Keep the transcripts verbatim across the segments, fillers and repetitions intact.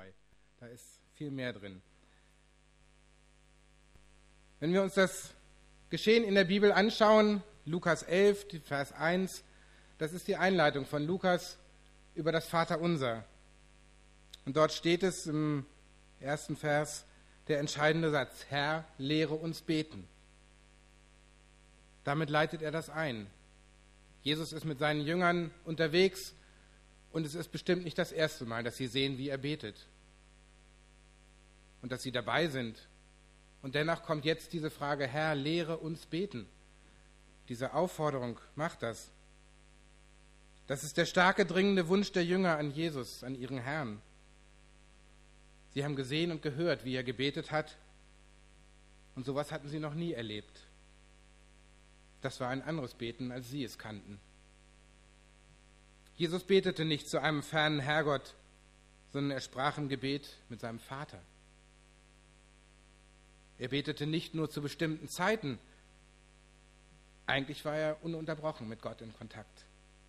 dabei. Da ist viel mehr drin. Wenn wir uns das Geschehen in der Bibel anschauen, Lukas elf, Vers eins, das ist die Einleitung von Lukas über das Vaterunser. Und dort steht es im ersten Vers, der entscheidende Satz: Herr, lehre uns beten. Damit leitet er das ein. Jesus ist mit seinen Jüngern unterwegs und es ist bestimmt nicht das erste Mal, dass sie sehen, wie er betet und dass sie dabei sind. Und dennoch kommt jetzt diese Frage: Herr, lehre uns beten. Diese Aufforderung macht das. Das ist der starke, dringende Wunsch der Jünger an Jesus, an ihren Herrn. Sie haben gesehen und gehört, wie er gebetet hat, und sowas hatten sie noch nie erlebt. Das war ein anderes Beten, als sie es kannten. Jesus betete nicht zu einem fernen Herrgott, sondern er sprach im Gebet mit seinem Vater. Er betete nicht nur zu bestimmten Zeiten. Eigentlich war er ununterbrochen mit Gott in Kontakt.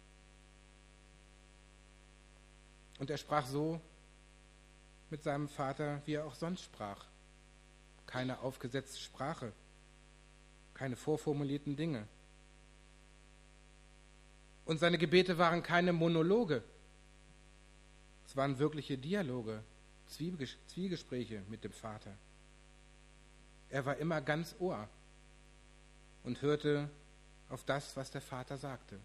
Und er sprach so mit seinem Vater, wie er auch sonst sprach. Keine aufgesetzte Sprache, keine vorformulierten Dinge. Und seine Gebete waren keine Monologe. Es waren wirkliche Dialoge, Zwiegespräche mit dem Vater. Er war immer ganz Ohr und hörte auf das, was der Vater sagte.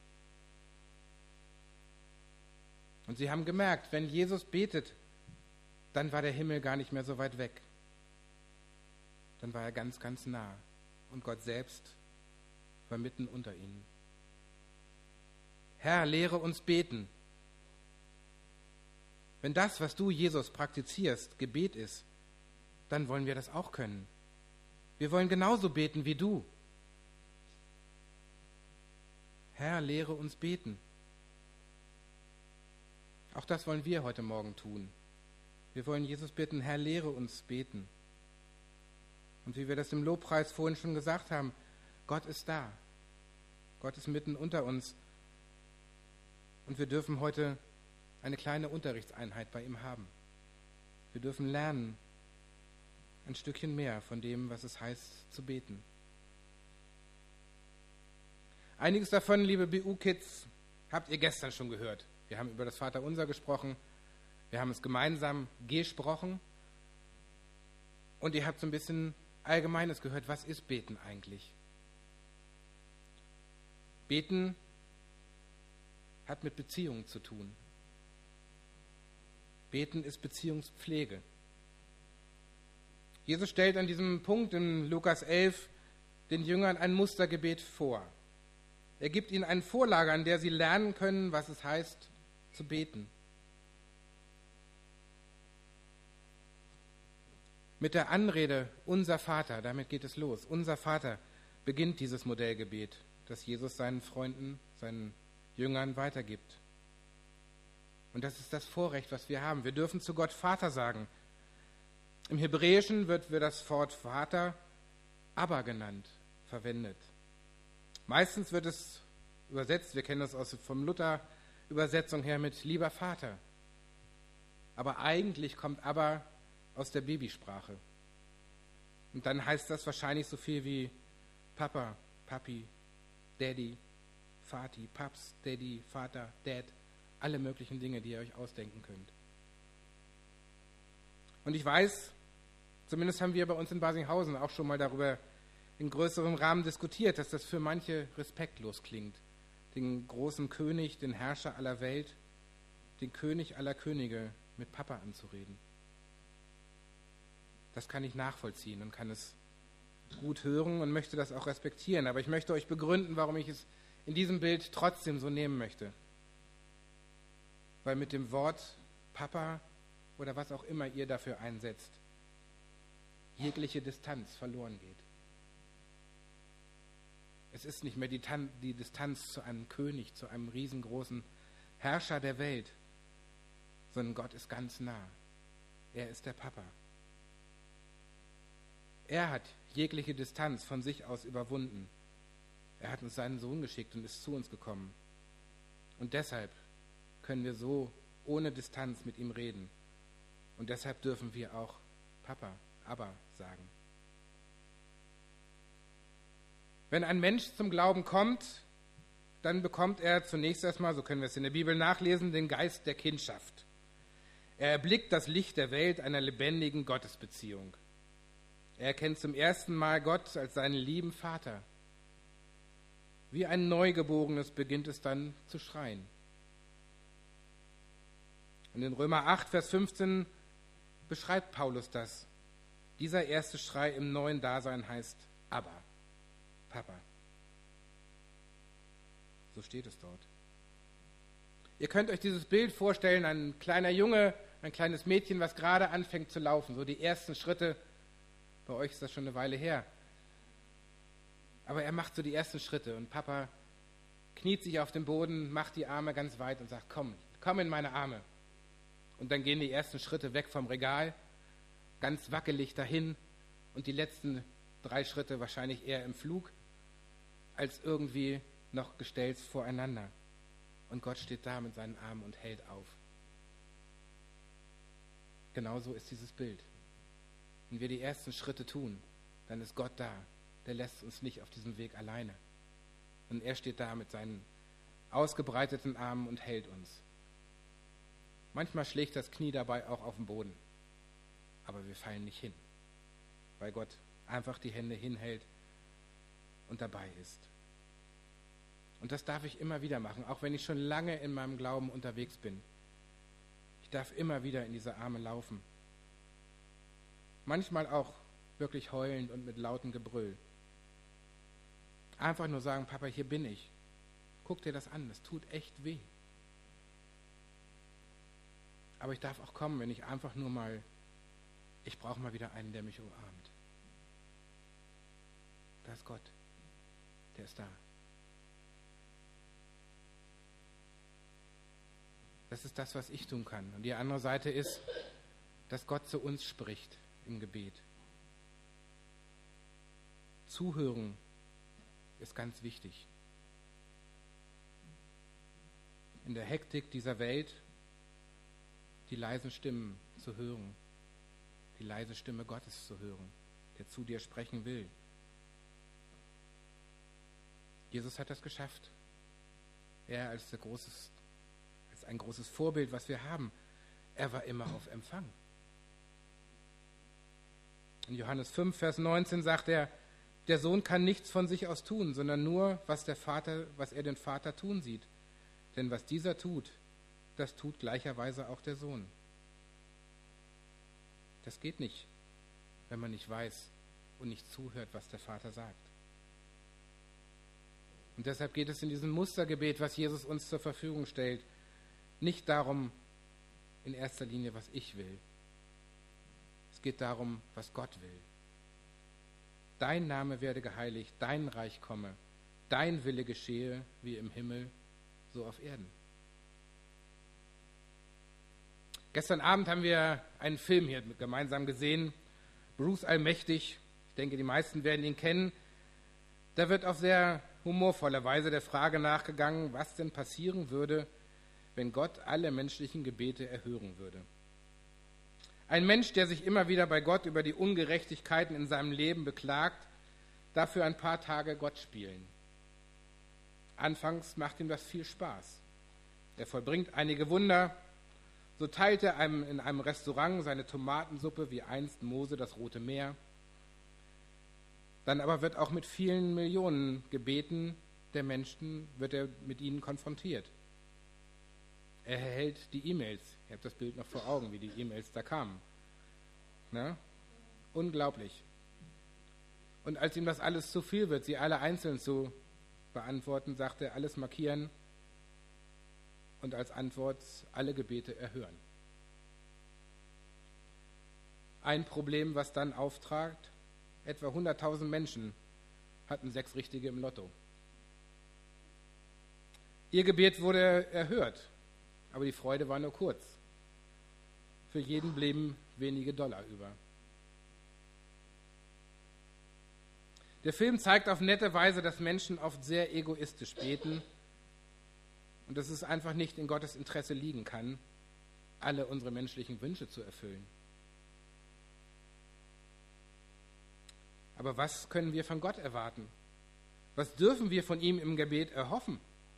Und sie haben gemerkt, wenn Jesus betet, dann war der Himmel gar nicht mehr so weit weg. Dann war er ganz, ganz nah. Und Gott selbst war mitten unter ihnen. Herr, lehre uns beten. Wenn das, was du, Jesus, praktizierst, Gebet ist, dann wollen wir das auch können. Wir wollen genauso beten wie du. Herr, lehre uns beten. Auch das wollen wir heute Morgen tun. Wir wollen Jesus bitten: Herr, lehre uns beten. Und wie wir das im Lobpreis vorhin schon gesagt haben, Gott ist da. Gott ist mitten unter uns. Und wir dürfen heute eine kleine Unterrichtseinheit bei ihm haben. Wir dürfen lernen ein Stückchen mehr von dem, was es heißt, zu beten. Einiges davon, liebe B U-Kids, habt ihr gestern schon gehört. Wir haben über das Vaterunser gesprochen. Wir haben es gemeinsam gesprochen. Und ihr habt so ein bisschen Allgemeines gehört. Was ist Beten eigentlich? Beten hat mit Beziehungen zu tun. Beten ist Beziehungspflege. Jesus stellt an diesem Punkt in Lukas elf den Jüngern ein Mustergebet vor. Er gibt ihnen eine Vorlage, an der sie lernen können, was es heißt, zu beten. Mit der Anrede Unser Vater, damit geht es los. Unser Vater beginnt dieses Modellgebet, das Jesus seinen Freunden, seinen Jüngern weitergibt. Und das ist das Vorrecht, was wir haben. Wir dürfen zu Gott Vater sagen. Im Hebräischen wird für das Wort Vater Abba genannt, verwendet. Meistens wird es übersetzt, wir kennen das aus vom Luther-Übersetzung her, mit lieber Vater. Aber eigentlich kommt Abba aus der Babysprache. Und dann heißt das wahrscheinlich so viel wie Papa, Papi, Daddy, Vati, Paps, Daddy, Vater, Dad, alle möglichen Dinge, die ihr euch ausdenken könnt. Und ich weiß, zumindest haben wir bei uns in Basinghausen auch schon mal darüber in größerem Rahmen diskutiert, dass das für manche respektlos klingt. Den großen König, den Herrscher aller Welt, den König aller Könige mit Papa anzureden. Das kann ich nachvollziehen und kann es gut hören und möchte das auch respektieren. Aber ich möchte euch begründen, warum ich es in diesem Bild trotzdem so nehmen möchte. Weil mit dem Wort Papa oder was auch immer ihr dafür einsetzt, jegliche Distanz verloren geht. Es ist nicht mehr die, Tan- die Distanz zu einem König, zu einem riesengroßen Herrscher der Welt, sondern Gott ist ganz nah. Er ist der Papa. Er hat jegliche Distanz von sich aus überwunden. Er hat uns seinen Sohn geschickt und ist zu uns gekommen. Und deshalb können wir so ohne Distanz mit ihm reden Und deshalb dürfen wir auch Papa, Abba sagen. Wenn ein Mensch zum Glauben kommt, dann bekommt er zunächst erstmal, so können wir es in der Bibel nachlesen, den Geist der Kindschaft. Er erblickt das Licht der Welt einer lebendigen Gottesbeziehung. Er erkennt zum ersten Mal Gott als seinen lieben Vater. Wie ein Neugeborenes beginnt es dann zu schreien. Und in Römer acht, Vers fünfzehn beschreibt Paulus das. Dieser erste Schrei im neuen Dasein heißt Abba, Papa. So steht es dort. Ihr könnt euch dieses Bild vorstellen, ein kleiner Junge, ein kleines Mädchen, was gerade anfängt zu laufen, so die ersten Schritte. Bei euch ist das schon eine Weile her. Aber er macht so die ersten Schritte und Papa kniet sich auf den Boden, macht die Arme ganz weit und sagt, komm, komm in meine Arme. Und dann gehen die ersten Schritte weg vom Regal, ganz wackelig dahin und die letzten drei Schritte wahrscheinlich eher im Flug, als irgendwie noch gestellt voreinander. Und Gott steht da mit seinen Armen und hält auf. Genauso ist dieses Bild. Wenn wir die ersten Schritte tun, dann ist Gott da. Der lässt uns nicht auf diesem Weg alleine. Und er steht da mit seinen ausgebreiteten Armen und hält uns. Manchmal schlägt das Knie dabei auch auf den Boden. Aber wir fallen nicht hin, weil Gott einfach die Hände hinhält und dabei ist. Und das darf ich immer wieder machen, auch wenn ich schon lange in meinem Glauben unterwegs bin. Ich darf immer wieder in diese Arme laufen. Manchmal auch wirklich heulend und mit lautem Gebrüll. Einfach nur sagen, Papa, hier bin ich. Guck dir das an, es tut echt weh. Aber ich darf auch kommen, wenn ich einfach nur mal, ich brauche mal wieder einen, der mich umarmt. Da ist Gott. Der ist da. Das ist das, was ich tun kann. Und die andere Seite ist, dass Gott zu uns spricht im Gebet. Zuhören ist ganz wichtig. In der Hektik dieser Welt die leisen Stimmen zu hören, die leise Stimme Gottes zu hören, der zu dir sprechen will. Jesus hat das geschafft. Er als, der großes, als ein großes Vorbild, was wir haben, er war immer auf Empfang. In Johannes fünf, Vers neunzehn sagt er, der Sohn kann nichts von sich aus tun, sondern nur, was der Vater, was er den Vater tun sieht. Denn was dieser tut, das tut gleicherweise auch der Sohn. Das geht nicht, wenn man nicht weiß und nicht zuhört, was der Vater sagt. Und deshalb geht es in diesem Mustergebet, was Jesus uns zur Verfügung stellt, nicht darum, in erster Linie, was ich will. Es geht darum, was Gott will. Dein Name werde geheiligt, dein Reich komme, dein Wille geschehe, wie im Himmel, so auf Erden. Gestern Abend haben wir einen Film hier gemeinsam gesehen, Bruce Allmächtig. Ich denke, die meisten werden ihn kennen. Da wird auf sehr humorvolle Weise der Frage nachgegangen, was denn passieren würde, wenn Gott alle menschlichen Gebete erhören würde. Ein Mensch, der sich immer wieder bei Gott über die Ungerechtigkeiten in seinem Leben beklagt, darf für ein paar Tage Gott spielen. Anfangs macht ihm das viel Spaß. Er vollbringt einige Wunder. So teilt er einem in einem Restaurant seine Tomatensuppe wie einst Mose das Rote Meer. Dann aber wird auch mit vielen Millionen Gebeten der Menschen, wird er mit ihnen konfrontiert. Er erhält die E-Mails. Ihr habt das Bild noch vor Augen, wie die E-Mails da kamen. Na? Unglaublich. Und als ihm das alles zu viel wird, sie alle einzeln zu beantworten, sagt er, alles markieren und als Antwort alle Gebete erhören. Ein Problem, was dann auftrat, etwa hunderttausend Menschen hatten sechs Richtige im Lotto. Ihr Gebet wurde erhört, aber die Freude war nur kurz. Für jeden blieben wenige Dollar über. Der Film zeigt auf nette Weise, dass Menschen oft sehr egoistisch beten und dass es einfach nicht in Gottes Interesse liegen kann, alle unsere menschlichen Wünsche zu erfüllen. Aber was können wir von Gott erwarten? Was dürfen wir von ihm im Gebet erhoffen?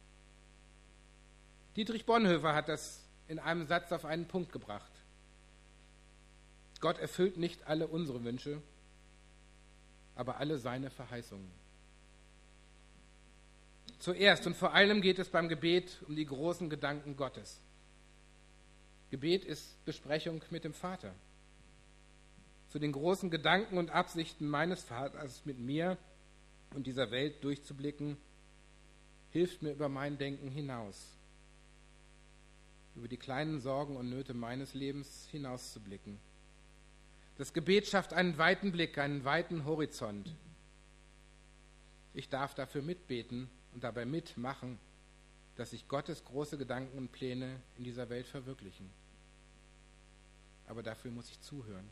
Dietrich Bonhoeffer hat das in einem Satz auf einen Punkt gebracht. Gott erfüllt nicht alle unsere Wünsche, aber alle seine Verheißungen. Zuerst und vor allem geht es beim Gebet um die großen Gedanken Gottes. Gebet ist Besprechung mit dem Vater. Zu den großen Gedanken und Absichten meines Vaters mit mir und dieser Welt durchzublicken, hilft mir über mein Denken hinaus, über die kleinen Sorgen und Nöte meines Lebens hinauszublicken. Das Gebet schafft einen weiten Blick, einen weiten Horizont. Ich darf dafür mitbeten und dabei mitmachen, dass sich Gottes große Gedanken und Pläne in dieser Welt verwirklichen. Aber dafür muss ich zuhören.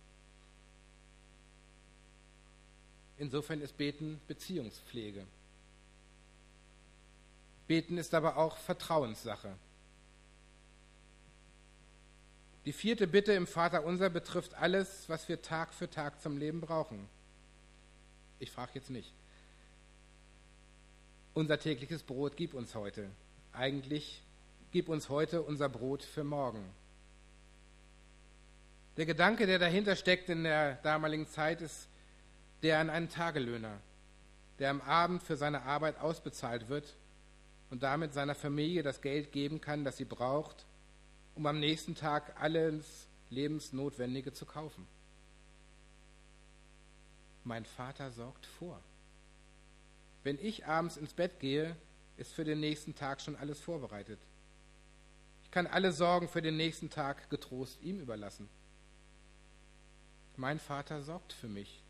Insofern ist Beten Beziehungspflege. Beten ist aber auch Vertrauenssache. Die vierte Bitte im Vaterunser betrifft alles, was wir Tag für Tag zum Leben brauchen. Ich frage jetzt nicht. Unser tägliches Brot gib uns heute. Eigentlich gib uns heute unser Brot für morgen. Der Gedanke, der dahinter steckt in der damaligen Zeit, ist der an einen Tagelöhner, der am Abend für seine Arbeit ausbezahlt wird und damit seiner Familie das Geld geben kann, das sie braucht, um am nächsten Tag alles Lebensnotwendige zu kaufen. Mein Vater sorgt vor. Wenn ich abends ins Bett gehe, ist für den nächsten Tag schon alles vorbereitet. Ich kann alle Sorgen für den nächsten Tag getrost ihm überlassen. Mein Vater sorgt für mich.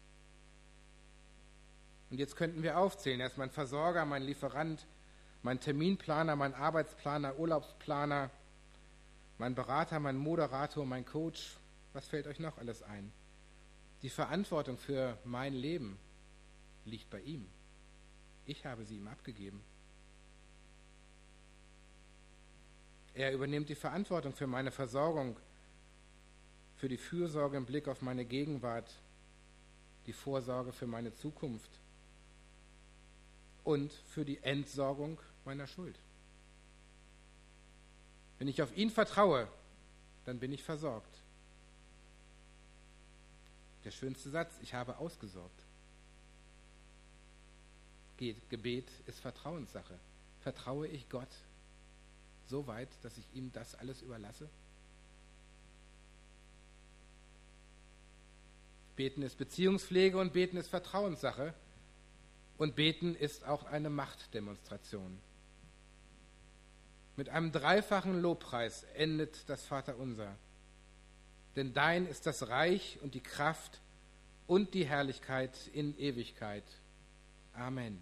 Und jetzt könnten wir aufzählen. Er ist mein Versorger, mein Lieferant, mein Terminplaner, mein Arbeitsplaner, Urlaubsplaner, mein Berater, mein Moderator, mein Coach. Was fällt euch noch alles ein? Die Verantwortung für mein Leben liegt bei ihm. Ich habe sie ihm abgegeben. Er übernimmt die Verantwortung für meine Versorgung, für die Fürsorge im Blick auf meine Gegenwart, die Vorsorge für meine Zukunft und für die Entsorgung meiner Schuld. Wenn ich auf ihn vertraue, dann bin ich versorgt. Der schönste Satz, ich habe ausgesorgt. Gebet ist Vertrauenssache. Vertraue ich Gott so weit, dass ich ihm das alles überlasse? Beten ist Beziehungspflege und Beten ist Vertrauenssache. Und Beten ist auch eine Machtdemonstration. Mit einem dreifachen Lobpreis endet das Vaterunser. Denn dein ist das Reich und die Kraft und die Herrlichkeit in Ewigkeit. Amen.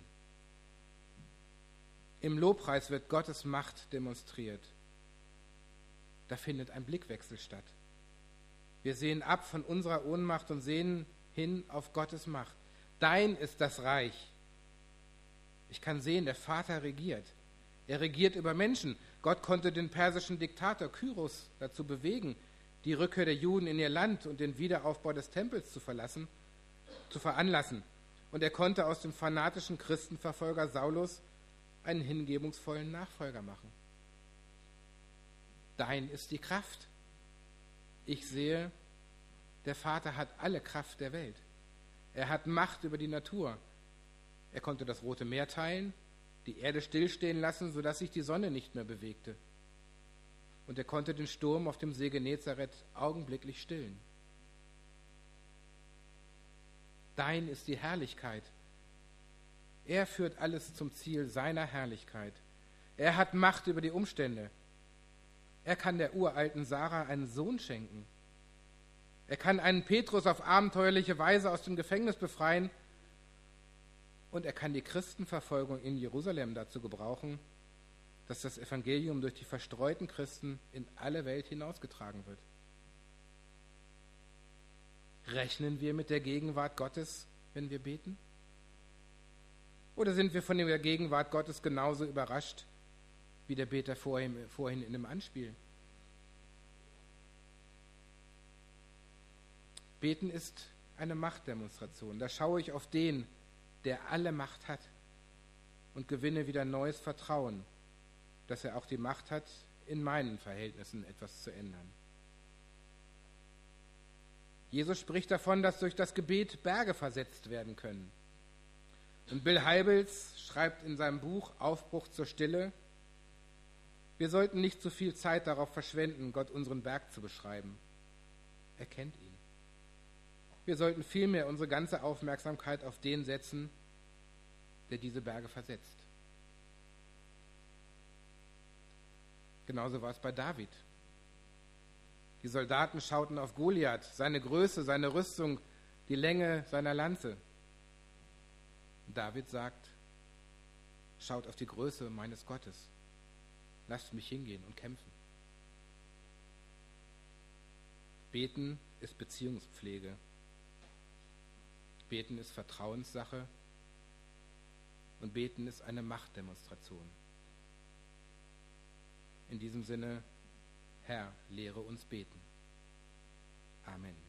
Im Lobpreis wird Gottes Macht demonstriert. Da findet ein Blickwechsel statt. Wir sehen ab von unserer Ohnmacht und sehen hin auf Gottes Macht. Dein ist das Reich. Ich kann sehen, der Vater regiert. Er regiert über Menschen. Gott konnte den persischen Diktator Kyros dazu bewegen, die Rückkehr der Juden in ihr Land und den Wiederaufbau des Tempels zu verlassen, zu veranlassen. Und er konnte aus dem fanatischen Christenverfolger Saulus einen hingebungsvollen Nachfolger machen. Dein ist die Kraft. Ich sehe, der Vater hat alle Kraft der Welt. Er hat Macht über die Natur. Er konnte das Rote Meer teilen, die Erde stillstehen lassen, sodass sich die Sonne nicht mehr bewegte. Und er konnte den Sturm auf dem See Genezareth augenblicklich stillen. Dein ist die Herrlichkeit. Er führt alles zum Ziel seiner Herrlichkeit. Er hat Macht über die Umstände. Er kann der uralten Sarah einen Sohn schenken. Er kann einen Petrus auf abenteuerliche Weise aus dem Gefängnis befreien. Und er kann die Christenverfolgung in Jerusalem dazu gebrauchen, dass das Evangelium durch die verstreuten Christen in alle Welt hinausgetragen wird. Rechnen wir mit der Gegenwart Gottes, wenn wir beten? Oder sind wir von der Gegenwart Gottes genauso überrascht wie der Beter vorhin, vorhin in dem Anspiel? Beten ist eine Machtdemonstration. Da schaue ich auf den, der alle Macht hat, und gewinne wieder neues Vertrauen, dass er auch die Macht hat, in meinen Verhältnissen etwas zu ändern. Jesus spricht davon, dass durch das Gebet Berge versetzt werden können. Und Bill Hybels schreibt in seinem Buch Aufbruch zur Stille: Wir sollten nicht zu viel Zeit darauf verschwenden, Gott unseren Berg zu beschreiben. Er kennt ihn. Wir sollten vielmehr unsere ganze Aufmerksamkeit auf den setzen, der diese Berge versetzt. Genauso war es bei David. Die Soldaten schauten auf Goliath, seine Größe, seine Rüstung, die Länge seiner Lanze. David sagt: Schaut auf die Größe meines Gottes. Lasst mich hingehen und kämpfen. Beten ist Beziehungspflege. Beten ist Vertrauenssache. Und Beten ist eine Machtdemonstration. In diesem Sinne, Herr, lehre uns beten. Amen.